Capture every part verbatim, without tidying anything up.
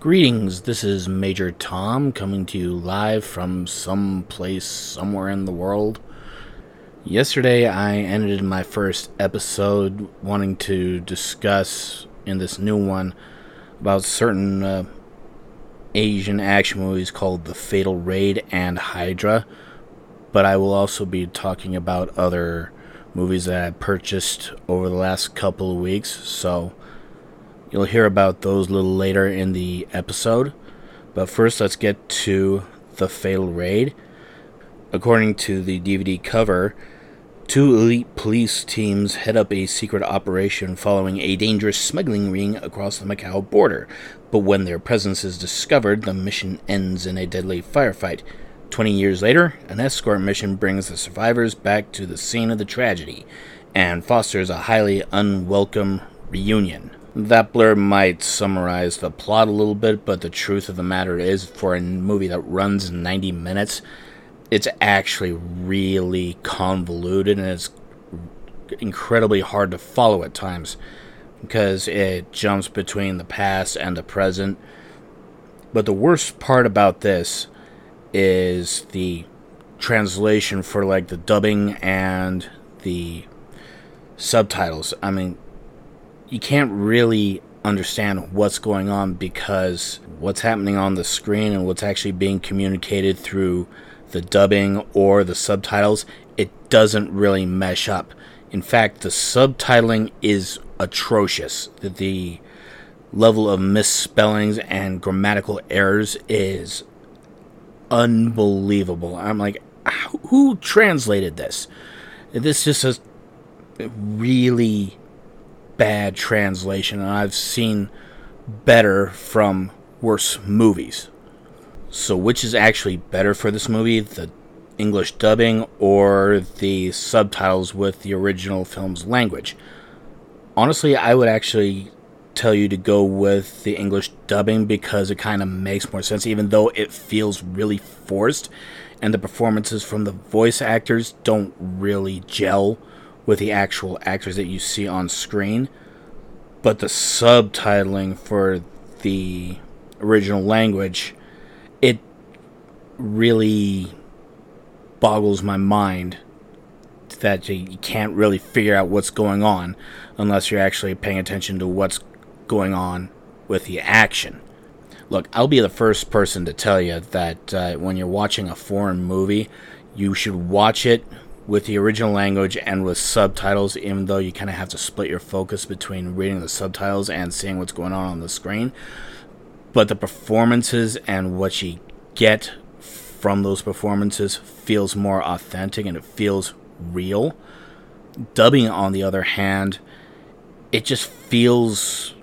Greetings, this is Major Tom coming to you live from some place somewhere in the world. Yesterday I ended my first episode wanting to discuss in this new one about certain uh, Asian action movies called The Fatal Raid and Hydra, but I will also be talking about other movies that I purchased over the last couple of weeks, so you'll hear about those a little later in the episode. But first, let's get to The Fatal Raid. According to the D V D cover, two elite police teams head up a secret operation following a dangerous smuggling ring across the Macau border. But when their presence is discovered, the mission ends in a deadly firefight. Twenty years later, an escort mission brings the survivors back to the scene of the tragedy and fosters a highly unwelcome reunion. That blurb might summarize the plot a little bit, but the truth of the matter is, for a movie that runs ninety minutes, it's actually really convoluted and it's incredibly hard to follow at times because it jumps between the past and the present. But the worst part about this is the translation for like the dubbing and the subtitles. I mean, you can't really understand what's going on because what's happening on the screen and what's actually being communicated through the dubbing or the subtitles, it doesn't really mesh up. In fact, the subtitling is atrocious. The level of misspellings and grammatical errors is unbelievable. I'm like, who translated this? This is just a really bad translation, and I've seen better from worse movies. So which is actually better for this movie, the English dubbing or the subtitles with the original film's language? Honestly, I would actually tell you to go with the English dubbing because it kind of makes more sense, even though it feels really forced and the performances from the voice actors don't really gel with the actual actors that you see on screen. But the subtitling for the original language, it really boggles my mind that you can't really figure out what's going on unless you're actually paying attention to what's going on with the action. Look, I'll be the first person to tell you that uh, when you're watching a foreign movie, you should watch it with the original language and with subtitles, even though you kind of have to split your focus between reading the subtitles and seeing what's going on on the screen. But the performances and what you get from those performances feels more authentic and it feels real. Dubbing, on the other hand, it just feels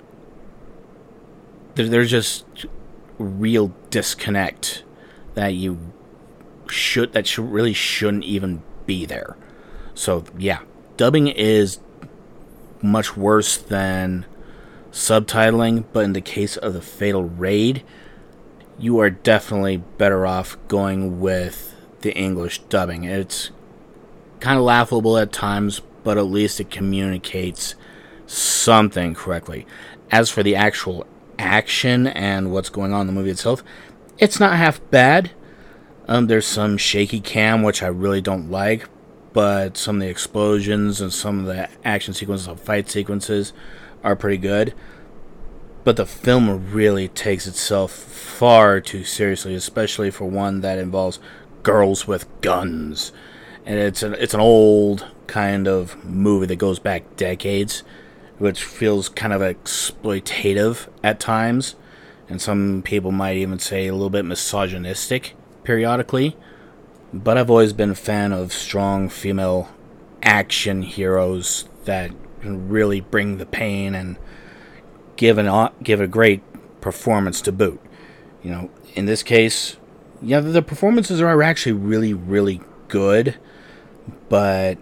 there's just real disconnect that you should that should really shouldn't even be there. So yeah, dubbing is much worse than subtitling, but in the case of The Fatal Raid, you are definitely better off going with the English dubbing. It's kind of laughable at times, but at least it communicates something correctly. As for the actual action and what's going on in the movie itself, it's not half bad. Um, there's some shaky cam, which I really don't like, but some of the explosions and some of the action sequences and fight sequences are pretty good. But the film really takes itself far too seriously, especially for one that involves girls with guns. And it's an, it's an old kind of movie that goes back decades, which feels kind of exploitative at times, and some people might even say a little bit misogynistic periodically. But I've always been a fan of strong female action heroes that can really bring the pain and give an give a great performance to boot. You know, in this case, yeah, the performances are actually really, really good, but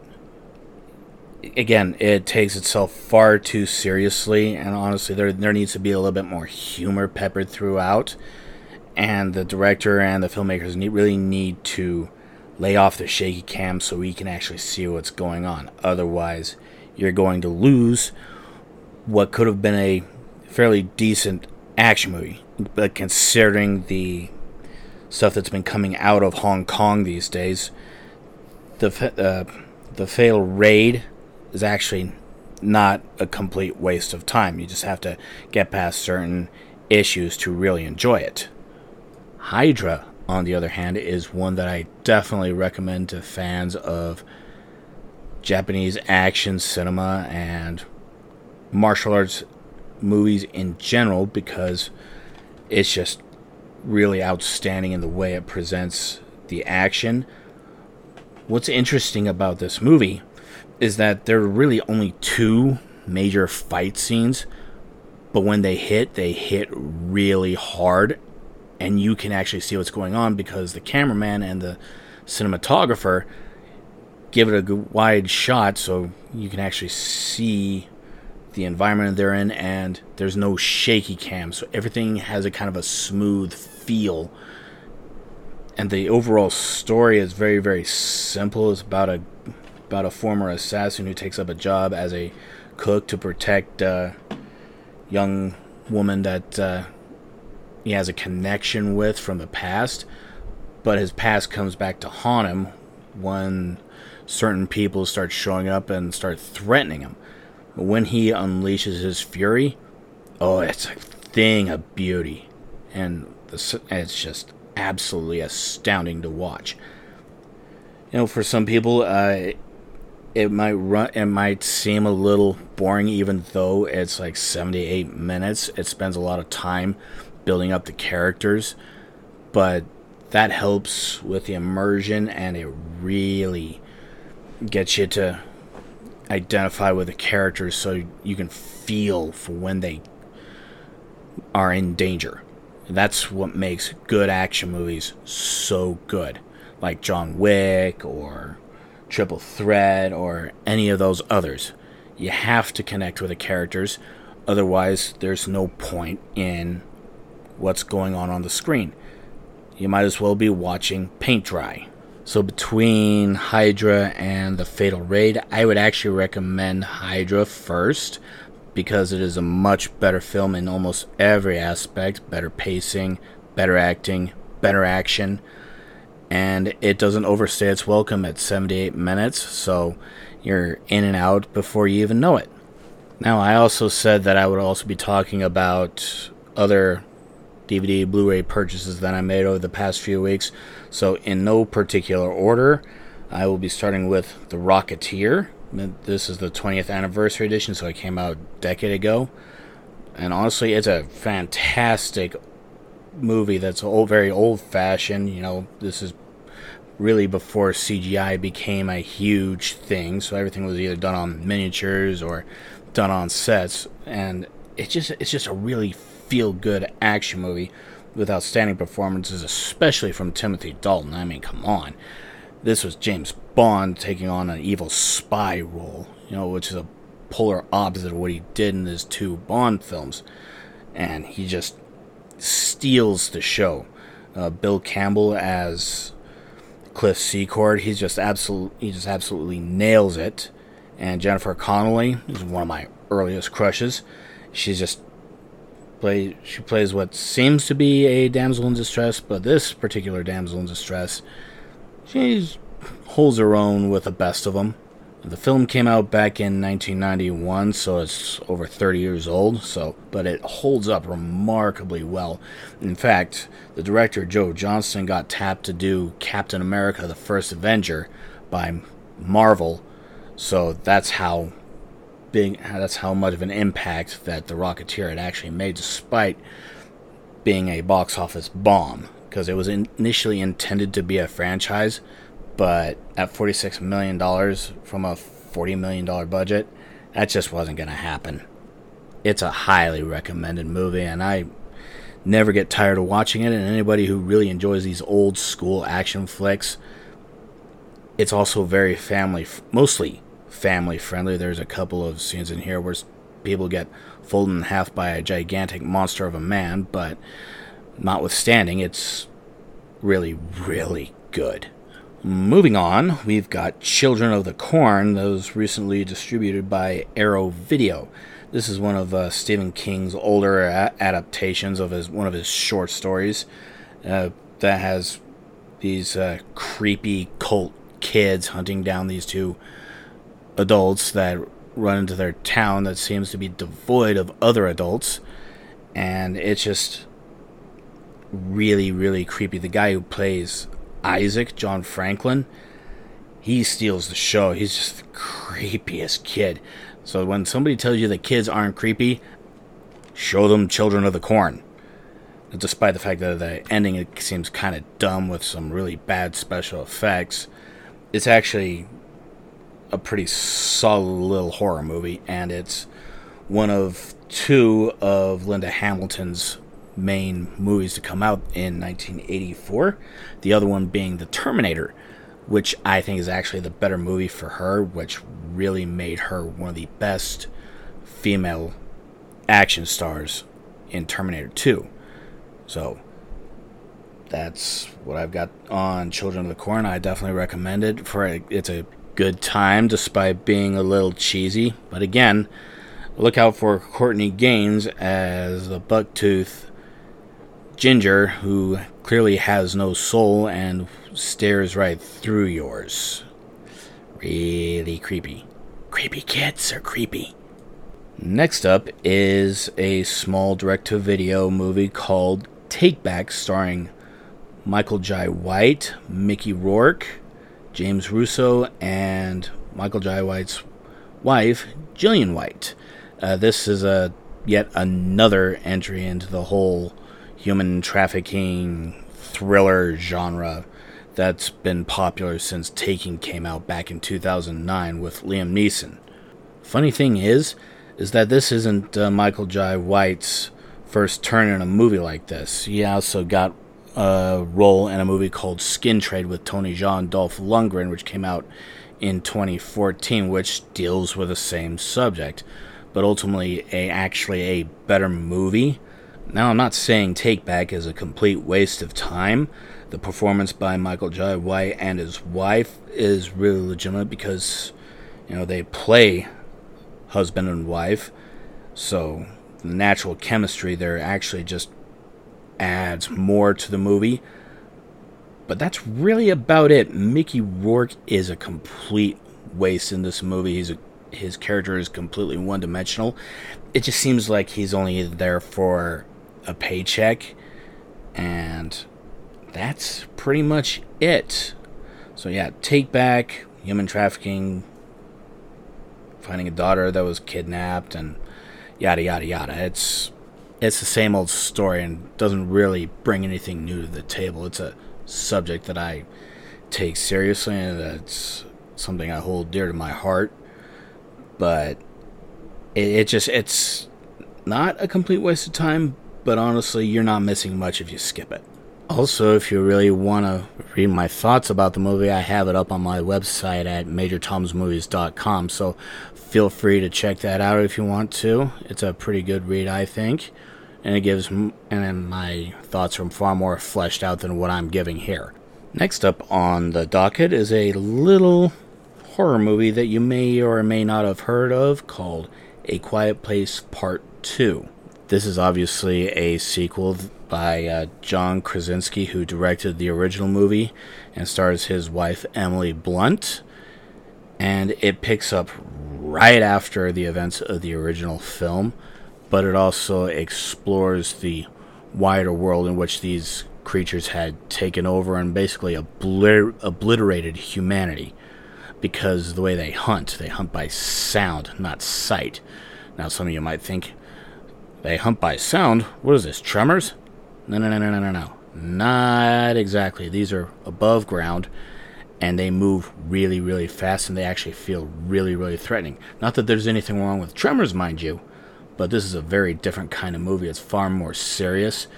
again, it takes itself far too seriously, and honestly, there there needs to be a little bit more humor peppered throughout, and the director and the filmmakers need, really need to lay off the shaky cam so we can actually see what's going on. Otherwise, you're going to lose what could have been a fairly decent action movie. But considering the stuff that's been coming out of Hong Kong these days, the uh, the Fatal Raid is actually not a complete waste of time. You just have to get past certain issues to really enjoy it. Hydra, on the other hand, is one that I definitely recommend to fans of Japanese action cinema and martial arts movies in general, because it's just really outstanding in the way it presents the action. What's interesting about this movie is that there are really only two major fight scenes, but when they hit, they hit really hard, and you can actually see what's going on because the cameraman and the cinematographer give it a good wide shot so you can actually see the environment they're in, and there's no shaky cam, so everything has a kind of a smooth feel. And the overall story is very, very simple. It's about a about a former assassin who takes up a job as a cook to protect a young woman that uh, he has a connection with from the past. But his past comes back to haunt him when certain people start showing up and start threatening him. But when he unleashes his fury, oh, it's a thing of beauty. And the, it's just absolutely astounding to watch. You know, for some people, uh, it might run. It might seem a little boring, even though it's like seventy-eight minutes. It spends a lot of time building up the characters, but that helps with the immersion, and it really gets you to identify with the characters, so you can feel for when they are in danger. That's what makes good action movies so good, like John Wick or Triple Threat or any of those others. You have to connect with the characters, otherwise there's no point in what's going on on the screen. You might as well be watching paint dry. So between Hydra and the Fatal Raid, I would actually recommend Hydra first, because it is a much better film in almost every aspect. Better pacing, better acting, better action, and it doesn't overstay its welcome at seventy-eight minutes, so you're in and out before you even know it. Now, I also said that I would also be talking about other D V D, Blu-ray purchases that I made over the past few weeks, so in no particular order, I will be starting with The Rocketeer. This is the twentieth anniversary edition, so it came out a decade ago. And honestly, it's a fantastic movie that's old, very old-fashioned. You know, this is really before C G I became a huge thing, so everything was either done on miniatures or done on sets. And it's just it's just a really feel-good action movie with outstanding performances, especially from Timothy Dalton. I mean, come on. This was James Bond taking on an evil spy role, you know, which is a polar opposite of what he did in his two Bond films. And he just steals the show. Uh, Bill Campbell as Cliff Secord, he's just absolute, he just absolutely nails it. And Jennifer Connelly is one of my earliest crushes. She's just play, she plays what seems to be a damsel in distress, but this particular damsel in distress, she holds her own with the best of them. The film came out back in nineteen ninety-one, so it's over thirty years old, so but it holds up remarkably well. In fact, the director Joe Johnston got tapped to do Captain America: The First Avenger by Marvel, so that's how big, that's how much of an impact that The Rocketeer had actually made, despite being a box office bomb, because it was initially intended to be a franchise, but at forty-six million dollars from a forty million dollars budget, that just wasn't going to happen. It's a highly recommended movie, and I never get tired of watching it, and anybody who really enjoys these old school action flicks, it's also very family, mostly family friendly. There's a couple of scenes in here where people get folded in half by a gigantic monster of a man, but notwithstanding, it's really, really good. Moving on, we've got Children of the Corn that was recently distributed by Arrow Video. This is one of uh, Stephen King's older a- adaptations of his one of his short stories uh, that has these uh, creepy cult kids hunting down these two adults that run into their town that seems to be devoid of other adults, and it's just really, really creepy. The guy who plays Isaac, John Franklin, he steals the show. He's just the creepiest kid. So when somebody tells you that kids aren't creepy, show them Children of the Corn. Despite the fact that the ending it seems kind of dumb with some really bad special effects, it's actually a pretty solid little horror movie, and it's one of two of Linda Hamilton's main movies to come out in nineteen eighty-four. The other one being The Terminator, which I think is actually the better movie for her, which really made her one of the best female action stars in Terminator two. So that's what I've got on Children of the Corn. I definitely recommend it. For a, it's a good time despite being a little cheesy. But again, look out for Courtney Gaines as a bucktooth ginger who clearly has no soul and stares right through yours. Really creepy. Creepy kids are creepy. Next up is a small direct-to-video movie called Take Back, starring Michael Jai White, Mickey Rourke, James Russo, and Michael Jai White's wife, Gillian White. Uh, this is a yet another entry into the whole human trafficking thriller genre that's been popular since Taken came out back in two thousand nine with Liam Neeson. Funny thing is, is that this isn't uh, Michael Jai White's first turn in a movie like this. He also got a role in a movie called Skin Trade with Tony Jaa and Dolph Lundgren, which came out in twenty fourteen, which deals with the same subject, but ultimately a actually a better movie. Now, I'm not saying Take Back is a complete waste of time. The performance by Michael Jai White and his wife is really legitimate because, you know, they play husband and wife, so the natural chemistry there actually just adds more to the movie. But that's really about it. Mickey Rourke is a complete waste in this movie. He's a, his character is completely one-dimensional. It just seems like he's only there for a paycheck, and that's pretty much it. So yeah, Take Back, human trafficking, finding a daughter that was kidnapped, and yada yada yada. It's it's the same old story and doesn't really bring anything new to the table. It's a subject that I take seriously, and that's something I hold dear to my heart. But it, it just it's not a complete waste of time, but honestly, you're not missing much if you skip it. Also, if you really want to read my thoughts about the movie, I have it up on my website at major toms movies dot com, so feel free to check that out if you want to. It's a pretty good read, I think, and it gives and then my thoughts are far more fleshed out than what I'm giving here. Next up on the docket is a little horror movie that you may or may not have heard of called A Quiet Place Part two. This is obviously a sequel by uh, John Krasinski, who directed the original movie and stars his wife Emily Blunt. And it picks up right after the events of the original film, but it also explores the wider world in which these creatures had taken over and basically obliter- obliterated humanity. Because the way they hunt, they hunt by sound, not sight. Now, some of you might think, they hunt by sound? What is this, Tremors? No, no, no, no, no, no, no. Not exactly. These are above ground, and they move really, really fast, and they actually feel really, really threatening. Not that there's anything wrong with Tremors, mind you, but this is a very different kind of movie. It's far more serious,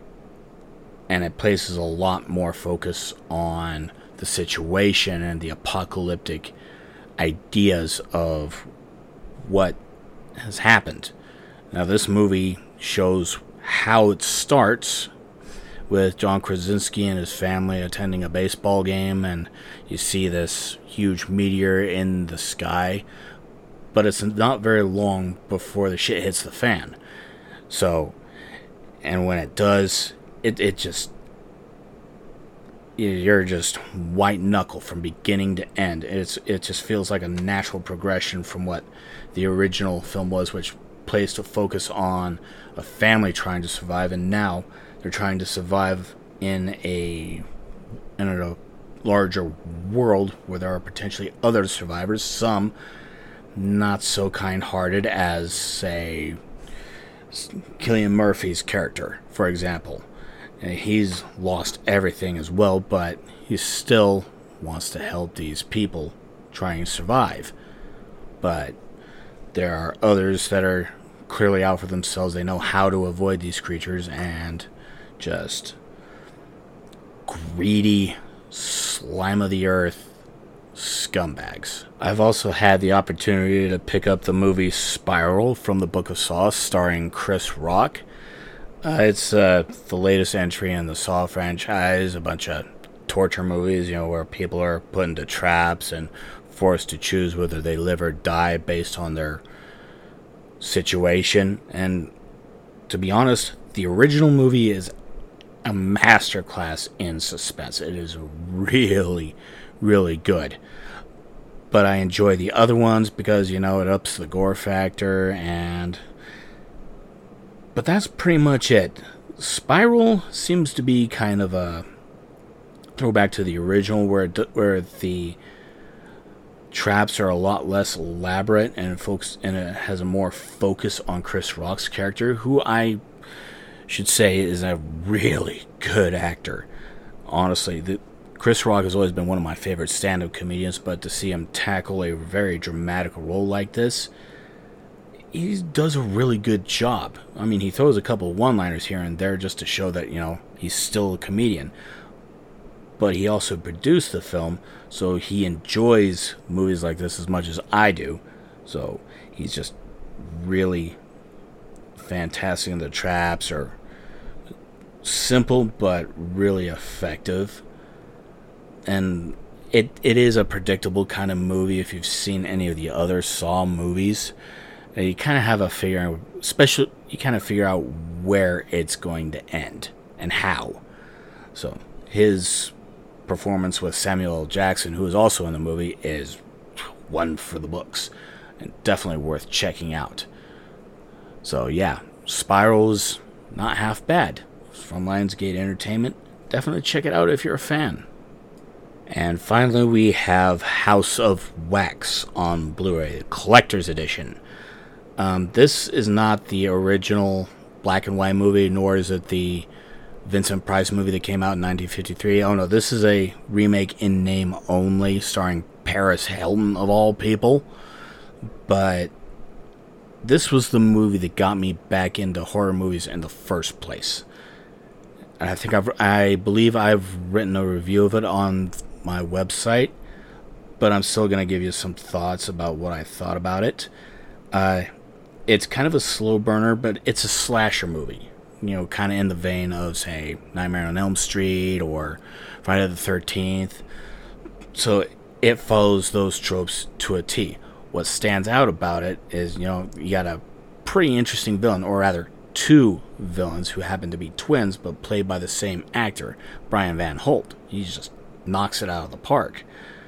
and it places a lot more focus on the situation and the apocalyptic ideas of what has happened. Now, this movie shows how it starts with John Krasinski and his family attending a baseball game, and you see this huge meteor in the sky, but it's not very long before the shit hits the fan. So, and when it does, it, it just, you're just white knuckle from beginning to end. It's It just feels like a natural progression from what the original film was, which placed a focus on a family trying to survive, and now they're trying to survive in a in a larger world where there are potentially other survivors, some not so kind-hearted as, say, Cillian Murphy's character, for example. He's lost everything as well, but he still wants to help these people trying to survive. But there are others that are clearly out for themselves. They know how to avoid these creatures, and just greedy, slime of the earth scumbags. I've also had the opportunity to pick up the movie Spiral from the Book of Saw, starring Chris Rock. Uh, it's uh, the latest entry in the Saw franchise, a bunch of torture movies, you know, where people are put into traps and forced to choose whether they live or die based on their situation. And to be honest, the original movie is a masterclass in suspense. It is really, really good. But I enjoy the other ones because, you know, it ups the gore factor, and but that's pretty much it. Spiral seems to be kind of a throwback to the original, where where the traps are a lot less elaborate, and folks and it has a more focus on Chris Rock's character, who I should say is a really good actor. Honestly, the, Chris Rock has always been one of my favorite stand-up comedians, but to see him tackle a very dramatic role like this, he does a really good job. I mean, he throws a couple of one-liners here and there just to show that, you know, he's still a comedian. But he also produced the film, so he enjoys movies like this as much as I do. So he's just really fantastic in the traps, are simple but really effective. And it it is a predictable kind of movie if you've seen any of the other Saw movies. You kind of have a figure, special. You kind of figure out where it's going to end and how. So his performance with Samuel L. Jackson, who is also in the movie, is one for the books and definitely worth checking out. So yeah, Spiral's not half bad. From Lionsgate Entertainment. Definitely check it out if you're a fan. And finally, we have House of Wax on Blu-ray, the Collector's Edition. Um, this is not the original black and white movie, nor is it the Vincent Price movie that came out in nineteen fifty-three. Oh no, this is a remake in name only, starring Paris Hilton of all people. But this was the movie that got me back into horror movies in the first place. And I think I've, I believe I've written a review of it on my website, but I'm still going to give you some thoughts about what I thought about it. Uh, it's kind of a slow burner, but it's a slasher movie. You know, kind of in the vein of, say, Nightmare on Elm Street or Friday the thirteenth. So it follows those tropes to a T. What stands out about it is, you know, you got a pretty interesting villain, or rather, two villains who happen to be twins, but played by the same actor, Brian Van Holt. He just knocks it out of the park.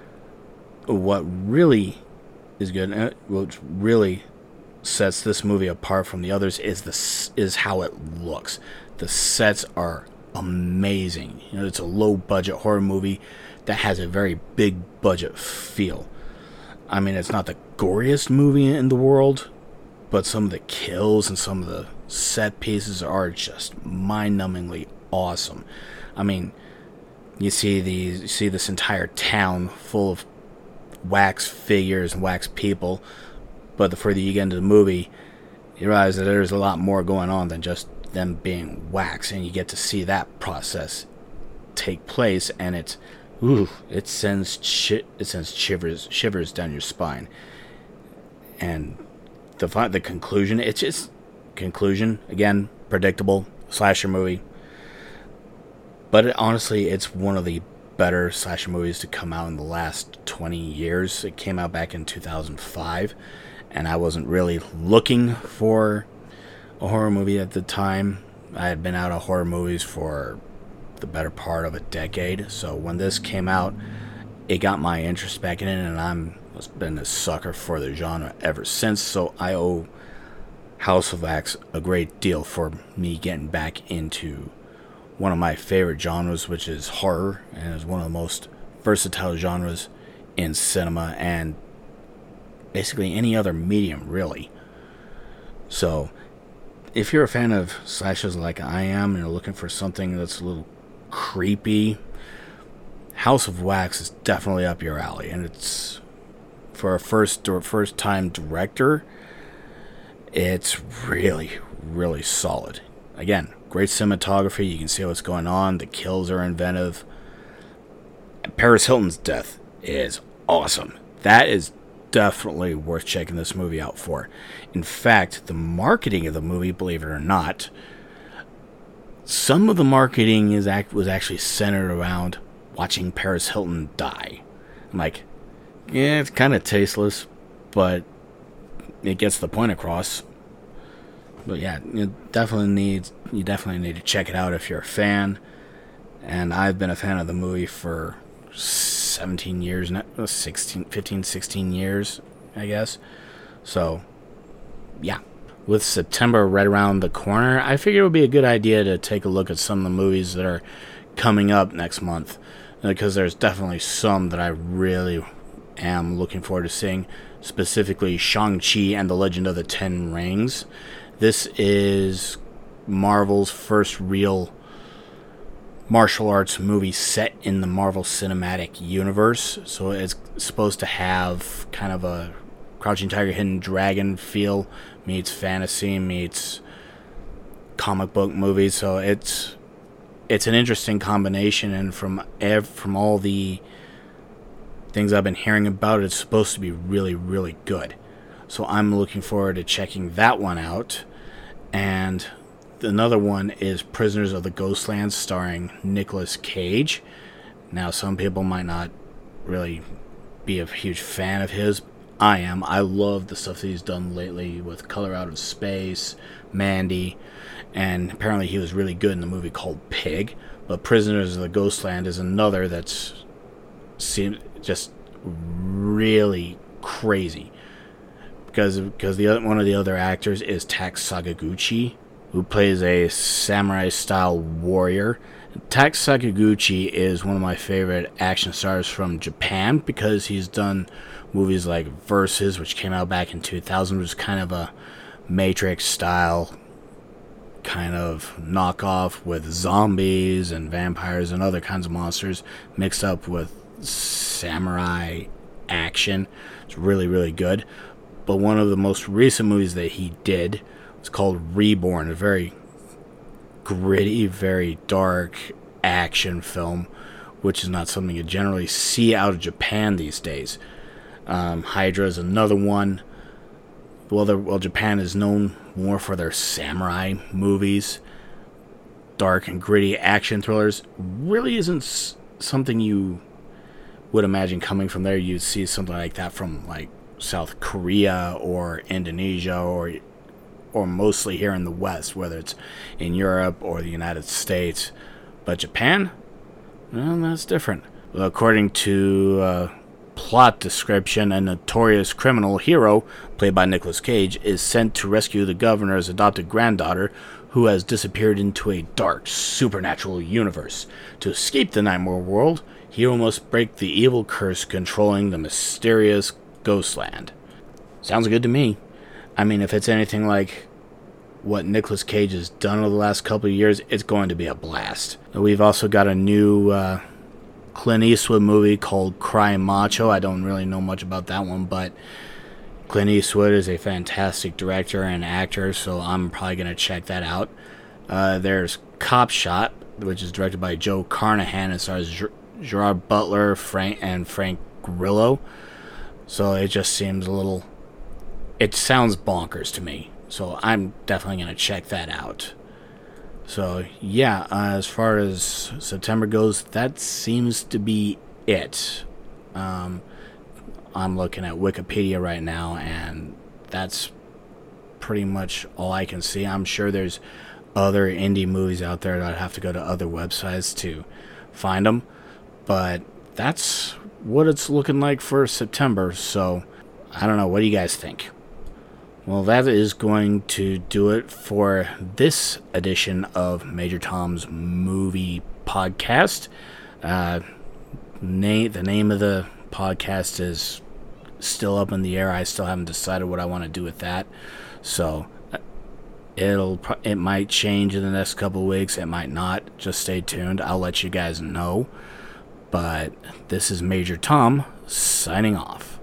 What really is good, what really sets this movie apart from the others, is the is how it looks. The sets are amazing. You know, it's a low budget horror movie that has a very big budget feel. I mean, it's not the goriest movie in the world, but some of the kills and some of the set pieces are just mind-numbingly awesome. I mean, you see these, you see this entire town full of wax figures and wax people, but the further you get into the movie, you realize that there's a lot more going on than just them being wax, and you get to see that process take place, and it's, ooh, it sends chi- it sends shivers shivers down your spine. And the the conclusion, it's just conclusion again, predictable slasher movie. But it, honestly, it's one of the better slasher movies to come out in the last twenty years. It came out back in two thousand five, and I wasn't really looking for a horror movie at the time. I had been out of horror movies for the better part of a decade, so when this came out, it got my interest back in it, and I'm I've been a sucker for the genre ever since. So I owe House of Wax a great deal for me getting back into one of my favorite genres, which is horror, and is one of the most versatile genres in cinema and basically any other medium, really. So if you're a fan of slashers like I am and you're looking for something that's a little creepy, House of Wax is definitely up your alley, and it's for a first or first time director, it's really, really solid. Again, great cinematography, you can see what's going on, the kills are inventive. Paris Hilton's death is awesome. That is definitely worth checking this movie out for. In fact, the marketing of the movie, believe it or not, some of the marketing is act was actually centered around watching Paris Hilton die. I'm like, yeah, it's kind of tasteless, but it gets the point across. But yeah, you definitely need you definitely need to check it out if you're a fan. And I've been a fan of the movie for seventeen years now, sixteen, fifteen, sixteen years, I guess. So, yeah. With September right around the corner, I figured it would be a good idea to take a look at some of the movies that are coming up next month, because there's definitely some that I really am looking forward to seeing, specifically Shang-Chi and the Legend of the Ten Rings. This is Marvel's first real martial arts movie set in the Marvel Cinematic Universe, so it's supposed to have kind of a Crouching Tiger, Hidden Dragon feel, meets fantasy, meets comic book movies, so it's it's an interesting combination, and from ev- from all the things I've been hearing about it, it's supposed to be really, really good. So I'm looking forward to checking that one out. And another one is Prisoners of the Ghostlands, starring Nicolas Cage. Now, some people might not really be a huge fan of his. I am. I love the stuff that he's done lately with Color Out of Space, Mandy, and apparently he was really good in the movie called Pig. But Prisoners of the Ghostland is another that's seemed just really crazy, because because the other, one of the other actors is Tak Sakaguchi, who plays a samurai-style warrior. Tak Sakaguchi is one of my favorite action stars from Japan, because he's done movies like Versus, which came out back in two thousand, which is kind of a Matrix-style kind of knockoff with zombies and vampires and other kinds of monsters mixed up with samurai action. It's really, really good. But one of the most recent movies that he did was called Reborn, a very gritty, very dark action film, which is not something you generally see out of Japan these days. Um, Hydra is another one. Well, well, Japan is known more for their samurai movies. Dark and gritty action thrillers really isn't s- something you would imagine coming from there. You'd see something like that from like South Korea or Indonesia, or or mostly here in the West, whether it's in Europe or the United States. But Japan, well, that's different. Well, according to uh, plot description, a notorious criminal hero, played by Nicolas Cage, is sent to rescue the governor's adopted granddaughter, who has disappeared into a dark, supernatural universe. To escape the nightmare world, hero must break the evil curse controlling the mysterious Ghostland. Sounds good to me. I mean, if it's anything like what Nicolas Cage has done over the last couple of years, it's going to be a blast. We've also got a new uh, Clint Eastwood movie called Cry Macho. I don't really know much about that one, but Clint Eastwood is a fantastic director and actor, so I'm probably going to check that out. Uh, there's Cop Shot, which is directed by Joe Carnahan and stars Ger- Gerard Butler Frank and Frank Grillo. So it just seems a little... It sounds bonkers to me. So I'm definitely going to check that out. So yeah, uh, as far as September goes, that seems to be it. Um, I'm looking at Wikipedia right now, and that's pretty much all I can see. I'm sure there's other indie movies out there that I'd have to go to other websites to find them, but that's what it's looking like for September. So I don't know, what do you guys think? Well, that is going to do it for this edition of Major Tom's Movie Podcast. Uh, name the name of the podcast is still up in the air. I still haven't decided what I want to do with that, so it'll it might change in the next couple of weeks. It might not. Just stay tuned. I'll let you guys know. But this is Major Tom signing off.